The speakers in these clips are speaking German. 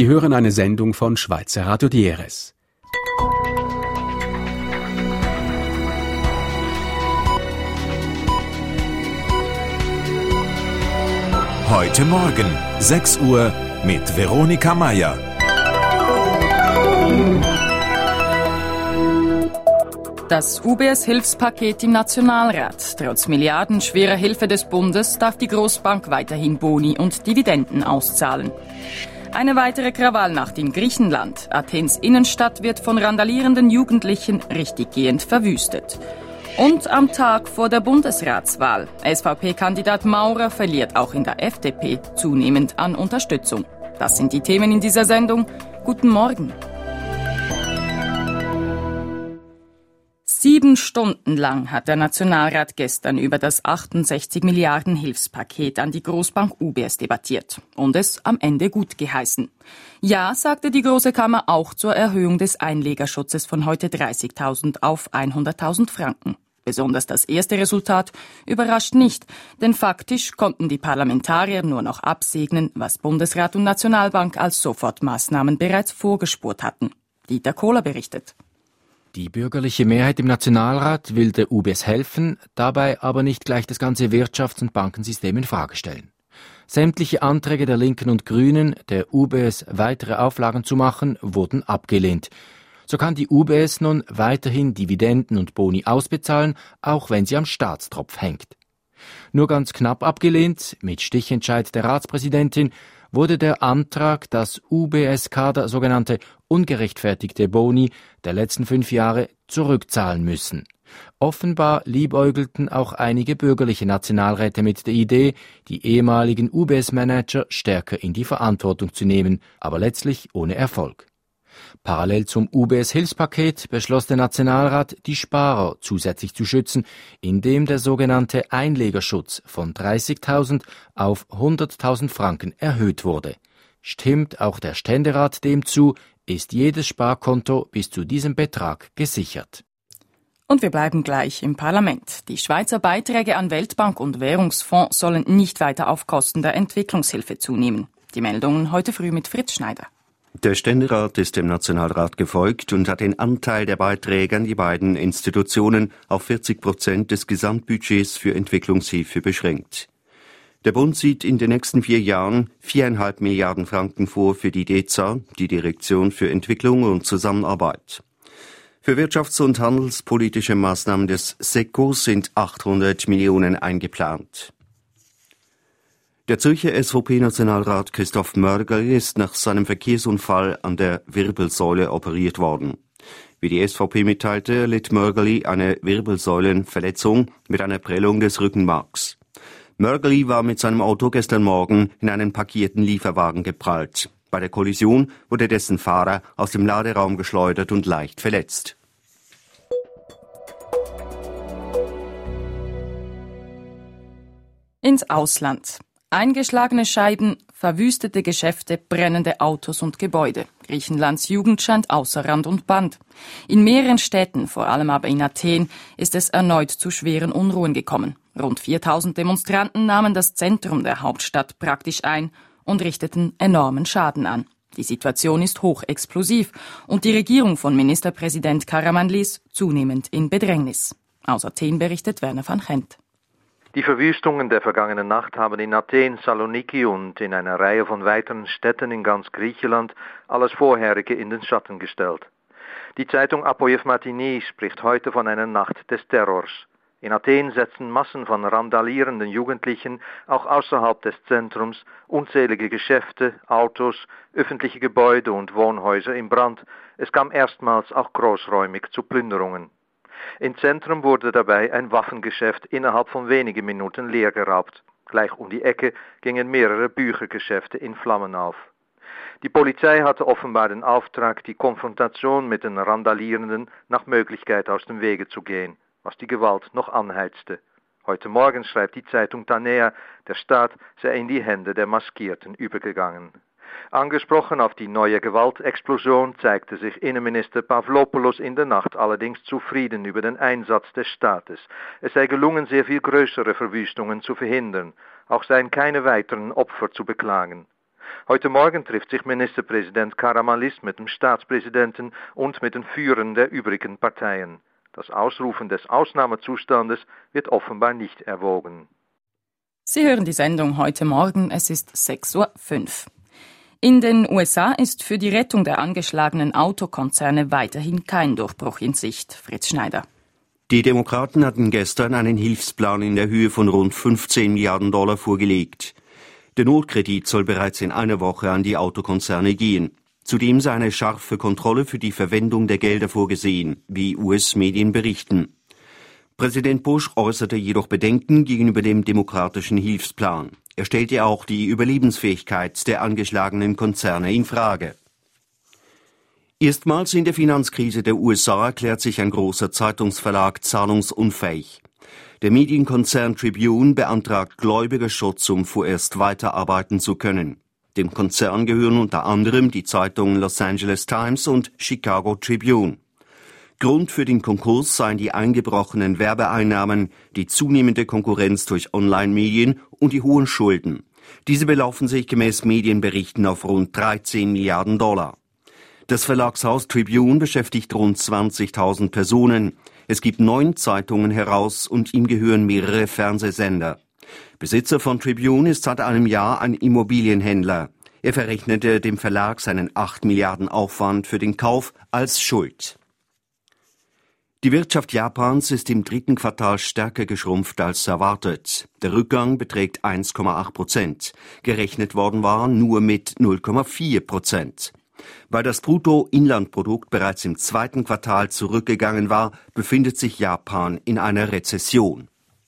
Sie hören eine Sendung von Schweizer Radio DRS. Heute Morgen, 6 Uhr, mit Veronika Mayer. Das UBS-Hilfspaket im Nationalrat. Trotz milliardenschwerer Hilfe des Bundes darf die Großbank weiterhin Boni und Dividenden auszahlen. Eine weitere Krawallnacht in Griechenland. Athens Innenstadt wird von randalierenden Jugendlichen richtiggehend verwüstet. Und am Tag vor der Bundesratswahl. SVP-Kandidat Maurer verliert auch in der FDP zunehmend an Unterstützung. Das sind die Themen in dieser Sendung. Guten Morgen. 7 Stunden lang hat der Nationalrat gestern über das 68 Milliarden Hilfspaket an die Großbank UBS debattiert und es am Ende gut geheißen. Ja, sagte die Große Kammer auch zur Erhöhung des Einlegerschutzes von heute 30.000 auf 100.000 Franken. Besonders das erste Resultat überrascht nicht, denn faktisch konnten die Parlamentarier nur noch absegnen, was Bundesrat und Nationalbank als Sofortmaßnahmen bereits vorgespurt hatten. Dieter Kohler berichtet. Die bürgerliche Mehrheit im Nationalrat will der UBS helfen, dabei aber nicht gleich das ganze Wirtschafts- und Bankensystem in Frage stellen. Sämtliche Anträge der Linken und Grünen, der UBS weitere Auflagen zu machen, wurden abgelehnt. So kann die UBS nun weiterhin Dividenden und Boni ausbezahlen, auch wenn sie am Staatstropf hängt. Nur ganz knapp abgelehnt, mit Stichentscheid der Ratspräsidentin, wurde der Antrag, dass UBS-Kader sogenannte ungerechtfertigte Boni der letzten 5 Jahre zurückzahlen müssen. Offenbar liebäugelten auch einige bürgerliche Nationalräte mit der Idee, die ehemaligen UBS-Manager stärker in die Verantwortung zu nehmen, aber letztlich ohne Erfolg. Parallel zum UBS-Hilfspaket beschloss der Nationalrat, die Sparer zusätzlich zu schützen, indem der sogenannte Einlegerschutz von 30.000 auf 100.000 Franken erhöht wurde. Stimmt auch der Ständerat dem zu, ist jedes Sparkonto bis zu diesem Betrag gesichert. Und wir bleiben gleich im Parlament. Die Schweizer Beiträge an Weltbank und Währungsfonds sollen nicht weiter auf Kosten der Entwicklungshilfe zunehmen. Die Meldungen heute früh mit Fritz Schneider. Der Ständerat ist dem Nationalrat gefolgt und hat den Anteil der Beiträge an die beiden Institutionen auf 40% des Gesamtbudgets für Entwicklungshilfe beschränkt. Der Bund sieht in den nächsten 4 Jahren 4,5 Milliarden Franken vor für die DEZA, die Direktion für Entwicklung und Zusammenarbeit. Für wirtschafts- und handelspolitische Maßnahmen des SECO sind 800 Millionen eingeplant. Der Zürcher SVP-Nationalrat Christoph Mörgeli ist nach seinem Verkehrsunfall an der Wirbelsäule operiert worden. Wie die SVP mitteilte, erlitt Mörgeli eine Wirbelsäulenverletzung mit einer Prellung des Rückenmarks. Mörgeli war mit seinem Auto gestern Morgen in einen parkierten Lieferwagen geprallt. Bei der Kollision wurde dessen Fahrer aus dem Laderaum geschleudert und leicht verletzt. Ins Ausland. Eingeschlagene Scheiben, verwüstete Geschäfte, brennende Autos und Gebäude. Griechenlands Jugend scheint außer Rand und Band. In mehreren Städten, vor allem aber in Athen, ist es erneut zu schweren Unruhen gekommen. Rund 4.000 Demonstranten nahmen das Zentrum der Hauptstadt praktisch ein und richteten enormen Schaden an. Die Situation ist hochexplosiv und die Regierung von Ministerpräsident Karamanlis zunehmend in Bedrängnis. Aus Athen berichtet Werner van Gent. Die Verwüstungen der vergangenen Nacht haben in Athen, Saloniki und in einer Reihe von weiteren Städten in ganz Griechenland alles Vorherige in den Schatten gestellt. Die Zeitung Apouevmatini spricht heute von einer Nacht des Terrors. In Athen setzen Massen von randalierenden Jugendlichen auch außerhalb des Zentrums unzählige Geschäfte, Autos, öffentliche Gebäude und Wohnhäuser in Brand. Es kam erstmals auch großräumig zu Plünderungen. Im Zentrum wurde dabei ein Waffengeschäft innerhalb von wenigen Minuten leergeraubt. Gleich um die Ecke gingen mehrere Büchergeschäfte in Flammen auf. Die Polizei hatte offenbar den Auftrag, die Konfrontation mit den Randalierenden nach Möglichkeit aus dem Wege zu gehen, was die Gewalt noch anheizte. Heute Morgen schreibt die Zeitung Tanea, der Staat sei in die Hände der Maskierten übergegangen. Angesprochen auf die neue Gewaltexplosion zeigte sich Innenminister Pavlopoulos in der Nacht allerdings zufrieden über den Einsatz des Staates. Es sei gelungen, sehr viel größere Verwüstungen zu verhindern. Auch seien keine weiteren Opfer zu beklagen. Heute Morgen trifft sich Ministerpräsident Karamanlis mit dem Staatspräsidenten und mit den Führern der übrigen Parteien. Das Ausrufen des Ausnahmezustandes wird offenbar nicht erwogen. Sie hören die Sendung heute Morgen, es ist 6:05 Uhr. In den USA ist für die Rettung der angeschlagenen Autokonzerne weiterhin kein Durchbruch in Sicht. Fritz Schneider. Die Demokraten hatten gestern einen Hilfsplan in der Höhe von rund 15 Milliarden Dollar vorgelegt. Der Notkredit soll bereits in einer Woche an die Autokonzerne gehen. Zudem sei eine scharfe Kontrolle für die Verwendung der Gelder vorgesehen, wie US-Medien berichten. Präsident Bush äußerte jedoch Bedenken gegenüber dem demokratischen Hilfsplan. Er stellte auch die Überlebensfähigkeit der angeschlagenen Konzerne in Frage. Erstmals in der Finanzkrise der USA erklärt sich ein großer Zeitungsverlag zahlungsunfähig. Der Medienkonzern Tribune beantragt Gläubigerschutz, um vorerst weiterarbeiten zu können. Dem Konzern gehören unter anderem die Zeitungen Los Angeles Times und Chicago Tribune. Grund für den Konkurs seien die eingebrochenen Werbeeinnahmen, die zunehmende Konkurrenz durch Online-Medien und die hohen Schulden. Diese belaufen sich gemäß Medienberichten auf rund 13 Milliarden Dollar. Das Verlagshaus Tribune beschäftigt rund 20.000 Personen. Es gibt 9 Zeitungen heraus und ihm gehören mehrere Fernsehsender. Besitzer von Tribune ist seit einem Jahr ein Immobilienhändler. Er verrechnete dem Verlag seinen 8 Milliarden Aufwand für den Kauf als Schuld. Die Wirtschaft Japans ist im 3. Quartal stärker geschrumpft als erwartet. Der Rückgang beträgt 1,8%. Gerechnet worden war nur mit 0,4%. Weil das Bruttoinlandprodukt bereits im 2. Quartal zurückgegangen war, befindet sich Japan in einer Rezession.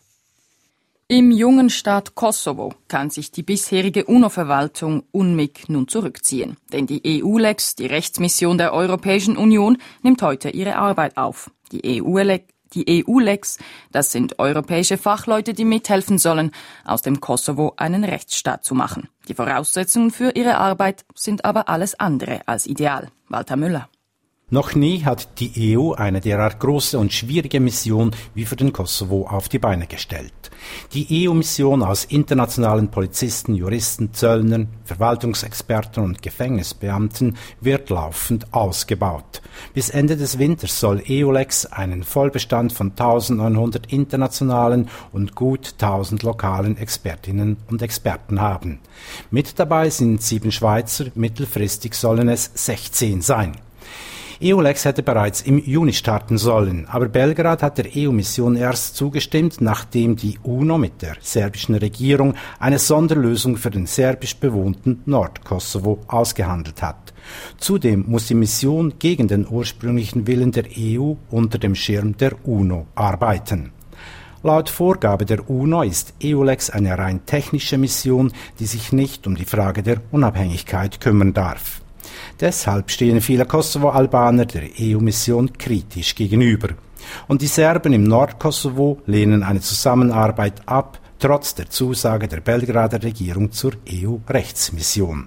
Im jungen Staat Kosovo kann sich die bisherige UNO-Verwaltung UNMIK nun zurückziehen. Denn die EULEX, die Rechtsmission der Europäischen Union, nimmt heute ihre Arbeit auf. Die EULEX, das sind europäische Fachleute, die mithelfen sollen, aus dem Kosovo einen Rechtsstaat zu machen. Die Voraussetzungen für ihre Arbeit sind aber alles andere als ideal. Walter Müller. Noch nie hat die EU eine derart große und schwierige Mission wie für den Kosovo auf die Beine gestellt. Die EU-Mission aus internationalen Polizisten, Juristen, Zöllnern, Verwaltungsexperten und Gefängnisbeamten wird laufend ausgebaut. Bis Ende des Winters soll EULEX einen Vollbestand von 1900 internationalen und gut 1000 lokalen Expertinnen und Experten haben. Mit dabei sind 7 Schweizer, mittelfristig sollen es 16 sein. EULEX hätte bereits im Juni starten sollen, aber Belgrad hat der EU-Mission erst zugestimmt, nachdem die UNO mit der serbischen Regierung eine Sonderlösung für den serbisch bewohnten Nordkosovo ausgehandelt hat. Zudem muss die Mission gegen den ursprünglichen Willen der EU unter dem Schirm der UNO arbeiten. Laut Vorgabe der UNO ist EULEX eine rein technische Mission, die sich nicht um die Frage der Unabhängigkeit kümmern darf. Deshalb stehen viele Kosovo-Albaner der EU-Mission kritisch gegenüber. Und die Serben im Nordkosovo lehnen eine Zusammenarbeit ab, trotz der Zusage der Belgrader Regierung zur EU-Rechtsmission.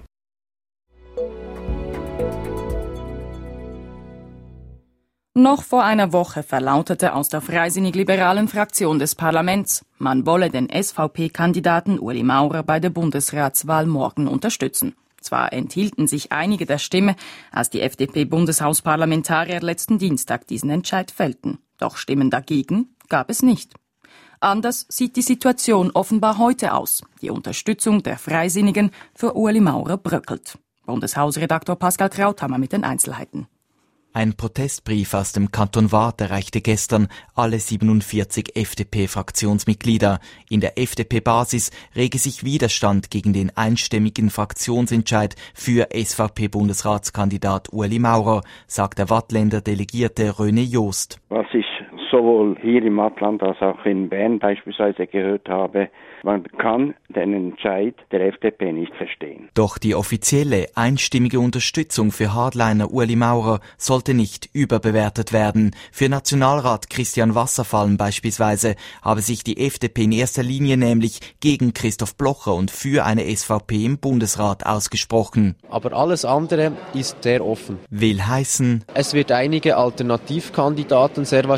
Noch vor einer Woche verlautete aus der freisinnig-liberalen Fraktion des Parlaments, man wolle den SVP-Kandidaten Ueli Maurer bei der Bundesratswahl morgen unterstützen. Zwar enthielten sich einige der Stimme, als die FDP-Bundeshausparlamentarier letzten Dienstag diesen Entscheid fällten. Doch Stimmen dagegen gab es nicht. Anders sieht die Situation offenbar heute aus. Die Unterstützung der Freisinnigen für Ueli Maurer bröckelt. Bundeshausredaktor Pascal Krauthammer mit den Einzelheiten. Ein Protestbrief aus dem Kanton Waadt erreichte gestern alle 47 FDP-Fraktionsmitglieder. In der FDP-Basis rege sich Widerstand gegen den einstimmigen Fraktionsentscheid für SVP-Bundesratskandidat Ueli Maurer, sagt der Waadtländer Delegierte René Joost. Was ich sowohl hier im Waadtland als auch in Bern beispielsweise gehört habe, man kann den Entscheid der FDP nicht verstehen. Doch die offizielle, einstimmige Unterstützung für Hardliner Ueli Maurer sollte nicht überbewertet werden. Für Nationalrat Christian Wasserfallen beispielsweise habe sich die FDP in erster Linie nämlich gegen Christoph Blocher und für eine SVP im Bundesrat ausgesprochen. Aber alles andere ist sehr offen. Will heißen, es wird einige Alternativkandidaten sehr wahrscheinlich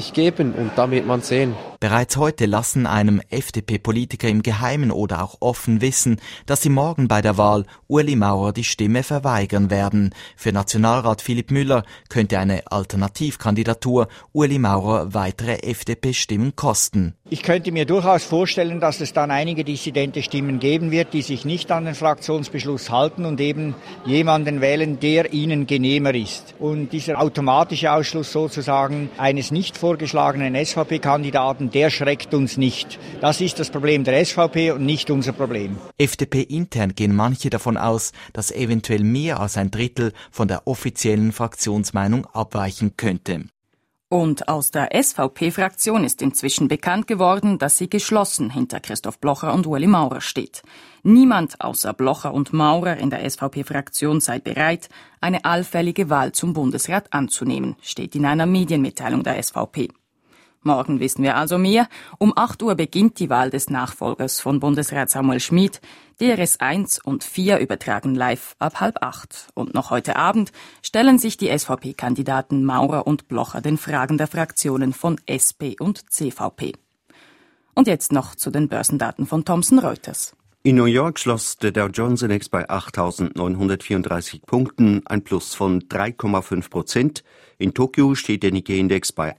nicht geben und da wird man sehen. Bereits heute lassen einem FDP-Politiker im Geheimen oder auch offen wissen, dass sie morgen bei der Wahl Ueli Maurer die Stimme verweigern werden. Für Nationalrat Philipp Müller könnte eine Alternativkandidatur Ueli Maurer weitere FDP-Stimmen kosten. Ich könnte mir durchaus vorstellen, dass es dann einige dissidente Stimmen geben wird, die sich nicht an den Fraktionsbeschluss halten und eben jemanden wählen, der ihnen genehmer ist. Und dieser automatische Ausschluss sozusagen eines nicht vorgeschlagenen SVP-Kandidaten, der schreckt uns nicht. Das ist das Problem der SVP und nicht unser Problem. FDP-intern gehen manche davon aus, dass eventuell mehr als ein Drittel von der offiziellen Fraktionsmeinung abweichen könnte. Und aus der SVP-Fraktion ist inzwischen bekannt geworden, dass sie geschlossen hinter Christoph Blocher und Ueli Maurer steht. Niemand außer Blocher und Maurer in der SVP-Fraktion sei bereit, eine allfällige Wahl zum Bundesrat anzunehmen, steht in einer Medienmitteilung der SVP. Morgen wissen wir also mehr. Um 8 Uhr beginnt die Wahl des Nachfolgers von Bundesrat Samuel Schmid. DRS 1 und 4 übertragen live ab 7:30. Und noch heute Abend stellen sich die SVP-Kandidaten Maurer und Blocher den Fragen der Fraktionen von SP und CVP. Und jetzt noch zu den Börsendaten von Thomson Reuters. In New York schloss der Dow Jones Index bei 8.934 Punkten, ein Plus von 3,5%. In Tokio steht der Nikkei-Index bei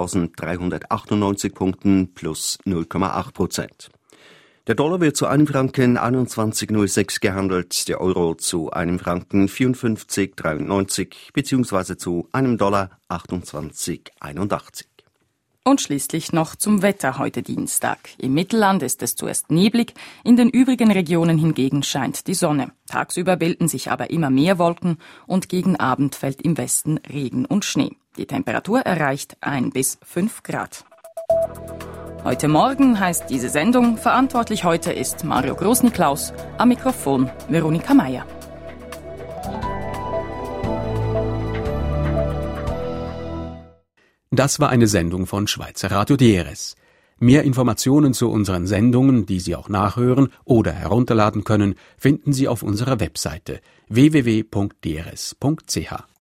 8.398 Punkten, plus 0,8%. Der Dollar wird zu einem Franken 21,06 gehandelt, der Euro zu einem Franken 54,93 bzw. zu einem Dollar 28,81. Und schließlich noch zum Wetter heute Dienstag. Im Mittelland ist es zuerst neblig, in den übrigen Regionen hingegen scheint die Sonne. Tagsüber bilden sich aber immer mehr Wolken und gegen Abend fällt im Westen Regen und Schnee. Die Temperatur erreicht 1 bis 5 Grad. Heute Morgen heißt diese Sendung. Verantwortlich heute ist Mario Großniklaus, am Mikrofon Veronika Meier. Das war eine Sendung von Schweizer Radio DRS. Mehr Informationen zu unseren Sendungen, die Sie auch nachhören oder herunterladen können, finden Sie auf unserer Webseite www.drs.ch.